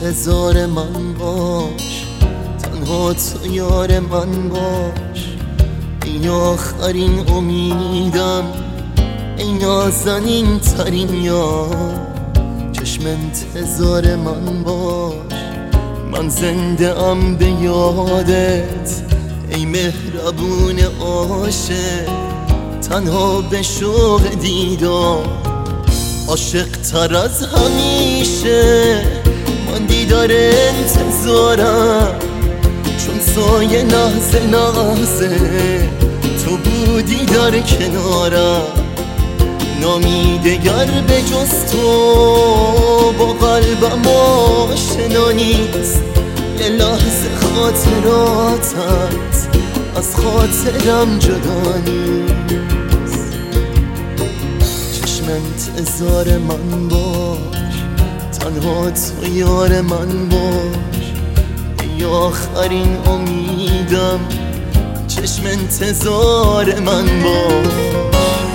انتظار من باش، تنها تو یار من باش. ای آخرین امیدم، ای نازنین ترین یار. چشم انتظار من باش، من زنده ام به یادت. ای مهربون عاشق، تنها به شوق دیدار. عاشق تر از همیشه من دیدار انتظارم، چون سایه لحظه لحظه تو بودی در کنارم. نامی دگر به جز تو با قلبم آشنا نیست. یه لحظه خاطراتت از خاطرم جدا نیست. چشم انتظار من باش، تنها تو یار من باش. ای آخرین امیدم، چشم انتظار من باش.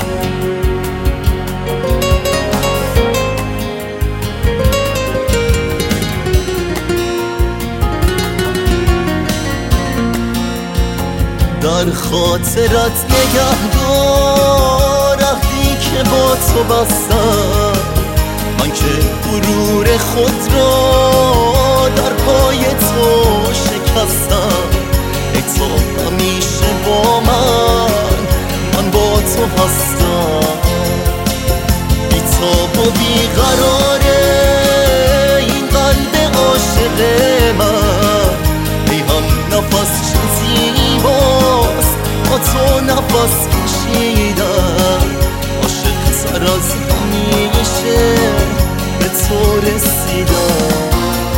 در خاطرت نگهدار عهدی که با تو بستم. من که غرور خود را در پای تو شکستم. ای تو همیشه با من با تو هستم. بی تاب و بی قراره این قلب عاشق من. ای هم نفس چه زیباست با تو نفس کشیدم. عاشق تر از همیشه به تو رسیدم.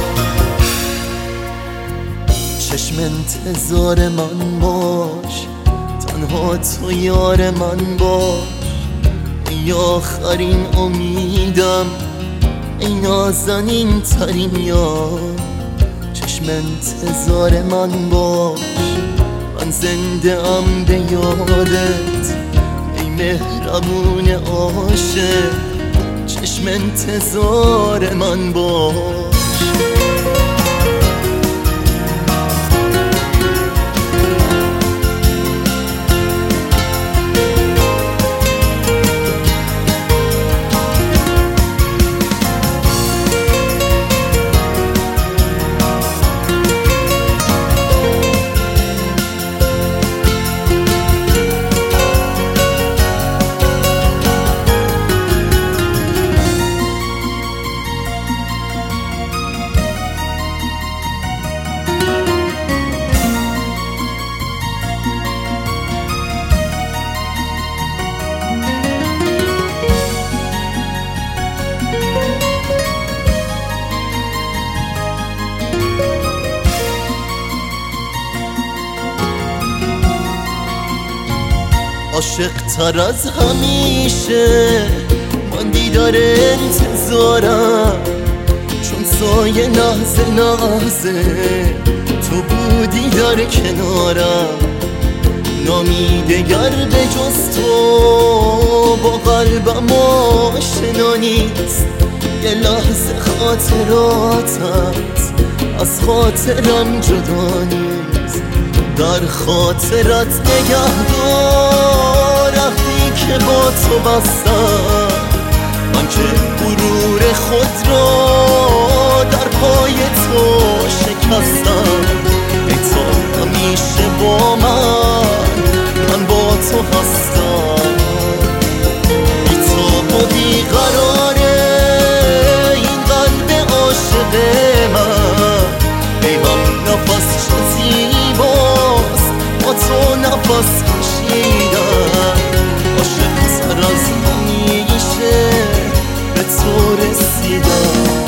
چشم انتظار من باش، تنها تو یار من باش. ای آخرین امیدم، ای نازنین ترین یار. چشم انتظار من باش، من زنده ام به یادت. ای مهربون عاشق، چشم انتظار من باش. عاشق تر از همیشه من دیدار انتظارم، چون سایه لحظه لحظه تو بودی در کنارم. نامی دگر به جز تو با قلبم آشنا نیست. یه لحظه خاطراتت از خاطرم جدا نیست. در خاطرت نگهدار عهدی که با تو بستم. من که غرور خود را در پای تو شکستم. ای تو همیشه با من با تو هستم. بی تو بی قراره این قلب عاشق من. ای هم نفس چه زیباست با تو نفس کشیدم. عاشق تر از همیشه به تو رسیدم.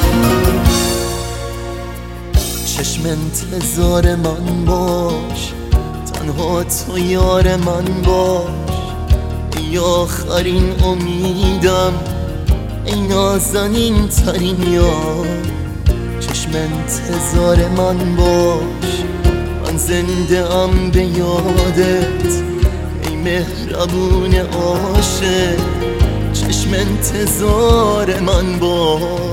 چشم انتظار من باش، تنها تو یار من باش. ای آخرین امیدم، ای نازنین ترین یار. چشم انتظار من باش، من زنده ام به یادت. ای مهربون عاشق، چشم انتظار من باش.